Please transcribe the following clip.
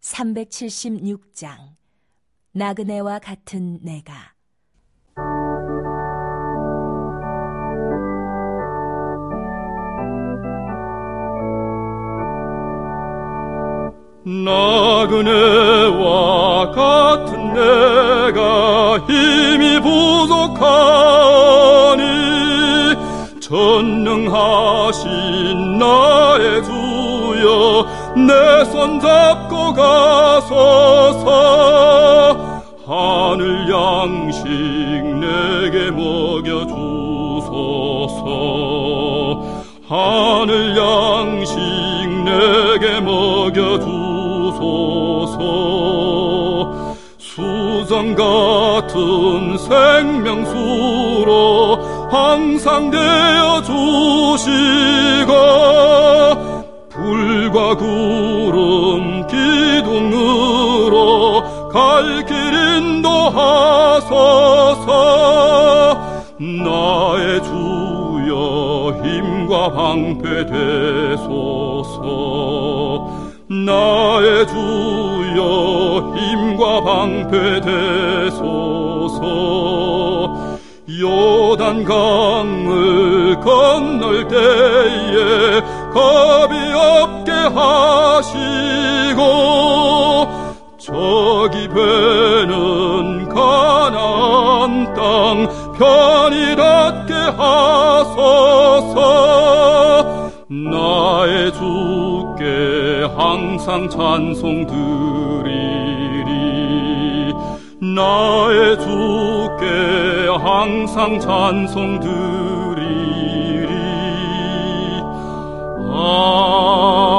376장 나그네와 같은 내가. 나그네와 같은 내가 힘이 부족하니 전능하신 나의 주여 내 손 잡고 가소서. 하늘 양식 내게 먹여주소서. 하늘 양식 내게 먹여주소서. 수정 같은 생명수로 항상 되어 주시고 불과 구름 기둥으로 갈 길 인도하소서. 나의 주여 힘과 방패 되소서. 나의 주여 힘과 방패 되소서. 요단강을 건널 때에 겁이 없게 하시고 저기 배는 가나안 땅 편히 닿게 하소서. 나의 주께 항상 찬송 드리리. 나의 주께 항상 찬송 드리리. 아멘.